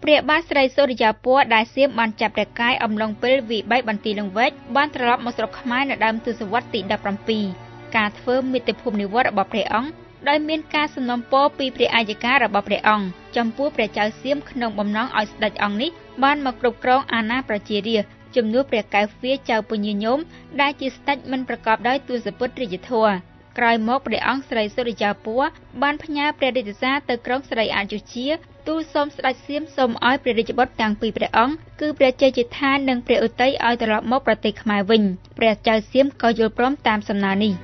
ព្រះបាទស្រីសូរិយាពណ៌ដែលសៀមបានចាប់ព្រះកាយអំឡុងពេលវិប័យបន្ទាយលង្វែកបានត្រឡប់មកស្រុកខ្មែរនៅដើមទសវត្សរ៍ទី17ការធ្វើមាតុភូមិនិវត្តន៍របស់ព្រះអង្គដោយមានការសំណូមពរពីព្រះអាយការបស់ព្រះអង្គចំពោះព្រះចៅសៀមក្នុងបំណងឲ្យស្ដេចអង្គនេះបានមកគ្រប់គ្រងអាណាប្រជារាស្ត្រជំនួសព្រះកែវហ្វាចៅពញាញោមដែលជាស្ដេចមិនប្រកបដោយទសពុទ្ធរាជធម៌ក្រោយមកព្រះអង្គស្រីសូរិយាពណ៌បានផ្ញើព្រះរាជសារទៅក្រុងស្រីអយុធ្យាទូលសូមស្ដេចសៀមសូមឲ្យព្រះរាជបុត្រទាំងពីរព្រះអង្គគឺព្រះជ័យជេដ្ឋានិងព្រះឧទ័យឲ្យត្រឡប់មកប្រទេសខ្មែរវិញព្រះចៅសៀមក៏យល់ព្រមតាមសំណើនេះ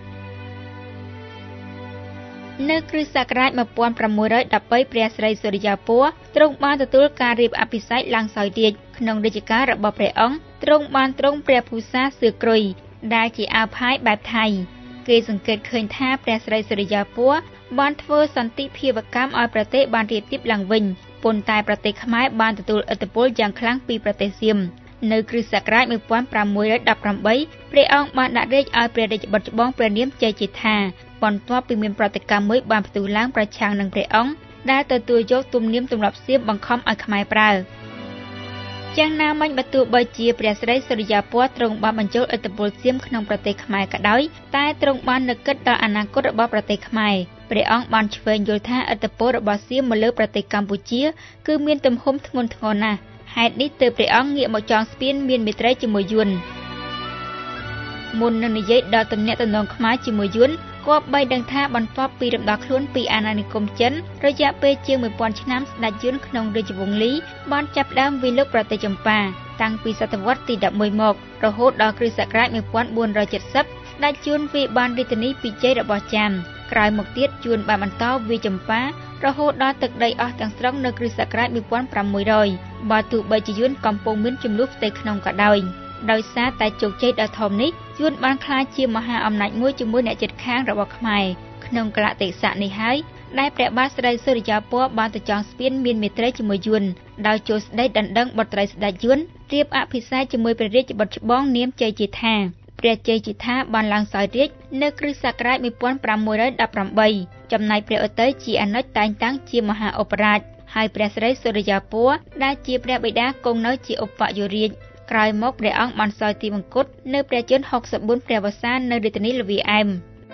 នៅគ្រិស្តសករាជ1613ព្រះស្រីសូរិយាពណ៌ទ្រង់បានទទួលការរៀបអភិសេកឡើងសោយរាជ្យក្នុងរាជការរបស់ព្រះអង្គទ្រង់បានទ្រង់ព្រះភូសាសឿក្រុយដែលជាអាវផាយបែបថៃគេសង្កេតឃើញថាព្រះស្រីសូរិយាពណ៌បានធ្វើសន្តិភាពកម្មឲ្យប្រទេសបានរាបទាបឡើងវិញប៉ុន្តែប្រទេសខ្មែរបានទទួលឥទ្ធិពលយ៉ាងខ្លាំងពីប្រទេសសៀមនៅគ្រិស្តសករាជ1618ព្រះអង្គបានដាក់រាជ្យឲ្យព្រះរាជបុត្រច្បងព្រះនាមជ័យជេដ្ឋាបន្ទាប់ពីមានប្រតិកម្មមួយបានផ្ទុះឡើងប្រឆាំងនឹងព្រះអង្គដែលទទួលយកទំនៀមទម្លាប់សៀមបង្ខំឲ្យខ្មែរប្រើយ៉ាងណាមិញបើទោះបីជាព្រះស្រីសូរិយាពណ៌ទ្រង់បានបញ្ចូលឥទ្ធិពលសៀមក្នុងប្រទេសខ្មែរក៏ដោយតែទ្រង់បាននឹកគិតដល់អនាគតរបស់ប្រទេសខ្មែរព្រះអង្គបានឆ្វេងយល់ថាឥទ្ធិពលរបស់សៀមមកលើប្រទេសកម្ពុជាគឺមានទំហំធ្ងន់ធ្ងរណាស់ហេតុនេះទើបព្រះអង្គងាកមកចងស្ពានមានមេត្រីជាមួយយួនមុននឹងនិយាយដល់ទំនាក់ទំនងខ្មែរជាមួយយួនគប្បីដឹងថាបន្ទាប់ពីរំដោះខ្លួនពីអាណានិគមចិនរយៈពេលជាង1000ឆ្នាំស្ដេចយួនក្នុងរាជវង្សលីបានចាប់ផ្ដើមវាយលុកប្រទេសចម្ប៉ាតាំងពីសតវត្សទី11មករហូតដល់គ្រិស្តសករាជ1470ស្ដេចយួនវាយបានរាជធានីពីជ័យរបស់ចាមក្រោយមកទៀតយួនបានបន្តវាយចម្ប៉ារហូតដល់ទឹកដីអស់ទាំងស្រុងនៅគ្រិស្តសករាជ1600បើទោះបីជាយួនកំពុងមានចំនួនផ្ទៃក្នុងក៏ដោយដោយសារតែជោគជ័យដ៏ធំនេះយួនបានក្លាយជាមហាអំណាចមួយជាមួយអ្នកជិតខាងរបស់ខ្មែរក្នុងកលតិស័កនេះហើយដែលព្រះបាទស្រីសូរិយាពណ៌បានទៅចងស្ពានមានមេត្រីជាមួយយួនដោយចូលស្ដីដណ្ដឹងបុត្រីស្ដេចយួនរៀបអភិសេកជាមួយព្រះរាជបុត្រច្បងនាមជ័យជេដ្ឋាព្រះជ័យជេដ្ឋាបានឡើងសោយរាជ្យនៅគ្រិស្តសករាជ1518ចំណែកព្រះឧទ័យជាអនុជតែងតាំងជាមហាឧបរាជហើយព្រះស្រីសូរិយាពណ៌ដែលជាព្រះបិតាគង់នៅជាឧបយុរាជក្រោយមកព្រះអង្គបានសោយទីមង្គតនៅព្រះជន្ម64ព្រះវស្សានៅរាជធានីល្វាឯម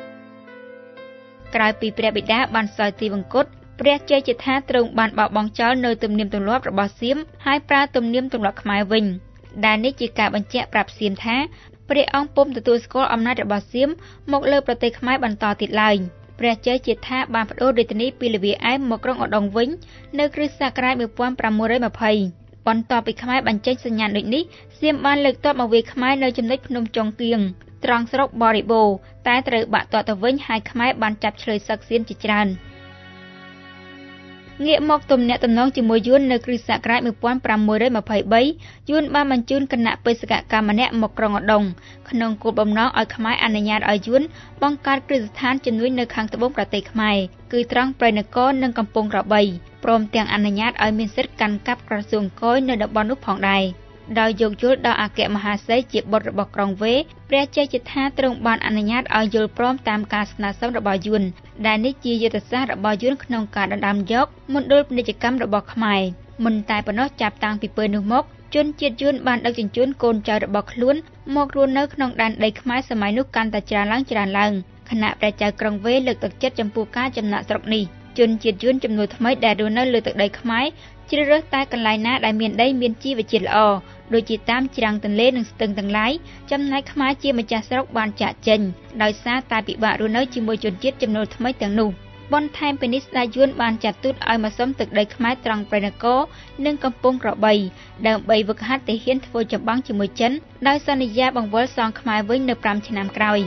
ក្រោយពីព្រះបិតាបានសោយទីមង្គតព្រះជ័យជេដ្ឋាទ្រង់បានបោះបង់ចោលនៅទំនៀមទម្លាប់របស់សៀមហើយប្រើទំនៀមទម្លាប់ខ្មែរវិញដែលនេះជាការបញ្ជាក់ប្រាប់សៀមថាព្រះអង្គពុំទទួលស្គាល់អំណាចរបស់សៀមមកលើប្រទេសខ្មែរបន្តទៀតឡើយព្រះជ័យជេដ្ឋាបានប្តូររាជធានីពីល្វាឯមមកក្រុងឧដុង្គវិញនៅគ្រិស្តសករាជ1520បន្ទាប់ពីខ្មែរបញ្ចេញសញ្ញាដូចនេះសៀមបានលើកទ័ពមកវាយខ្មែរនៅចំណុចភ្នំចុងគៀងត្រង់ស្រុកបរិបូរតែត្រូវបាក់ទាត់ទៅវិញហើយខ្មែរបានចាប់ឆ្លើយសឹកសៀមជាច្រើនងាកមកទំនាក់ទំនងជាមួយយួននៅគ្រិស្តសករាជ1523យួនបានបញ្ជូនគណៈបេសកកម្មម្នាក់មកក្រុងឧដុង្គក្នុងគោលបំណងឲ្យខ្មែរអនុញ្ញាតឲ្យយួនបង្កើតគ្រឹះស្ថានជំនួយនៅខាងត្បូងប្រទេសខ្មែរគឺត្រង់ព្រៃនគរនិងកំពង់ក្របីព្រមទាំងអនុញ្ញាតឲ្យមានសិទ្ធិកាន់កាប់ក្រសួងគយនៅតំបន់នោះផងដែរដោយយោគយល់ដល់អគ្គមហាសីជាបុត្ររបស់ក្រុងវេព្រះជ័យជេដ្ឋាទ្រង់បានអនុញ្ញាតឲ្យយល់ព្រមតាមការស្នើសុំរបស់យួនដែលនេះជាយុទ្ធសាស្ត្ររបស់យួនក្នុងការដណ្ដើមយកមណ្ឌលពាណិជ្ជកម្មរបស់ខ្មែរមិនតែប៉ុណ្ណោះចាប់តាំងពីពេលនោះមកជនជាតិយួនបានដឹកជញ្ជូនកូនចៅរបស់ខ្លួនមករស់នៅក្នុងដែនដីខ្មែរសម័យនោះកាន់តែច្រើនឡើងខណៈព្រះចៅក្រុងវេលើកទឹកចិត្តចំពោះការចំណាក់ស្រុកនេះជនជាតិយួនចំនួនថ្មីដែលរស់នៅលើទឹកដីខ្មែរជ្រើសរើសតែកន្លែងណាដែលមានដីមានជីវជាតិល្អដូចជាតាមច្រាំងទន្លេនិងស្ទឹងទាំងឡាយចំណែកខ្មែរជាម្ចាស់ស្រុកបានចាក់ចេញដោយសារតែពិបាករស់នៅជាមួយជនជាតិចំនួនថ្មីទាំងនោះបន្ថែមពីនេះស្ដេចយួនបានចាត់ទូតឲ្យមកសុំទឹកដីខ្មែរត្រង់ព្រៃនគរនិងកំពង់ក្របីដើម្បីវឹកហាត់ទាហានធ្វើចម្បាំងជាមួយចិនដោយសន្យាបង្វិលសងខ្មែរវិញនៅ5ឆ្នាំក្រោយ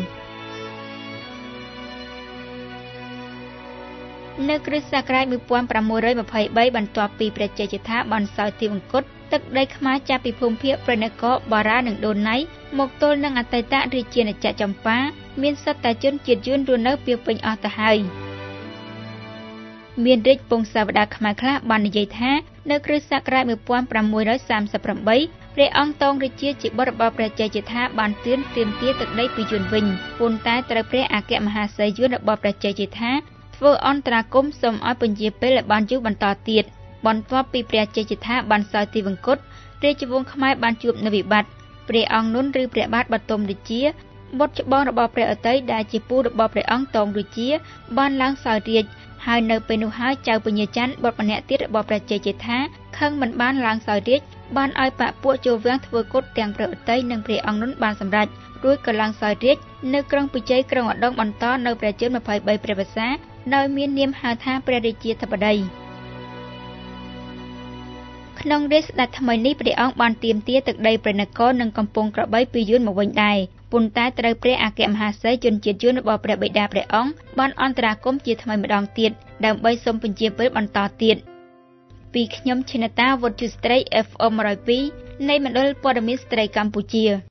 នៅគ្រិស្តសករាជ1623បន្ទាប់ពីព្រះជ័យជេដ្ឋាបានសោយទីមង្គតទឹកដីខ្មែរចាប់ពីភូមិភាគព្រៃនគរបារានិងដូនណៃមកទល់នឹងអតីតរាជាណាចក្រចម្ប៉ាមានសុទ្ធតែជនជាតិយួនរស់នៅពាសពេញអស់ទៅហើយមានរាជពង្សាវតារខ្មែរខ្លះបាននិយាយថានៅគ្រិស្តសករាជ1638ព្រះអង្គតងរាជាជាបុត្ររបស់ព្រះជ័យជេដ្ឋាបានទាមទារទឹកដីពីយួនវិញប៉ុន្តែត្រូវព្រះអគ្គមហាសីយួនរបស់ព្រះជ័យជេដ្ឋាធ្វើអន្តរាគមន៍សូមឲ្យពន្យាពេលឲ្យបានយូរបន្តទៀតបន្ទាប់ពីព្រះជ័យជេដ្ឋាបានសោយទីវង្គតរាជវង្សខ្មែរបានជួបនូវវិបត្តិព្រះអង្គនុនឬព្រះបាទបទុមរាជាបុត្រច្បងរបស់ព្រះឧទ័យដែលជាពូរបស់ព្រះអង្គតងរាជាបានឡើងសោយរាជ្យហើយនៅពេលនោះហើយចៅពញាច័ន្ទបុត្រម្នាក់ទៀតរបស់ព្រះជ័យជេដ្ឋាខឹងមិនបានឡើងសោយរាជ្យបានឲ្យបកពួកចូលវាំងធ្វើគុតទាំងព្រះឧទ័យនិងព្រះអង្គនុនបានសម្រេចរួចក៏ឡើងសោយរាជ្យនៅក្រុងពិជ័យក្រុងឧដុង្គបន្តនៅព្រះជន្ម23ព្រះវស្សាដោយមាននាមហៅថាព្រះរាជាធិបតីក្នុងរាជ្យស្ដេចថ្មីនេះព្រះអង្គបានទាមទារទឹកដីព្រះនគរនិងកំពង់ក្របីពីយួនមកវិញដែរប៉ុន្តែត្រូវព្រះអគ្គមហាសីជនជាតិយួនរបស់ព្រះបិតាព្រះអង្គបានអន្តរាគមន៍ជាថ្មីម្ដងទៀតដើម្បីសុំពន្យាពេលបន្តទៀតពីខ្ញុំឈិនតាវុទ្ធុស្ត្រី FM 102នៃមណ្ឌលព័ត៌មានស្ត្រីកម្ពុជា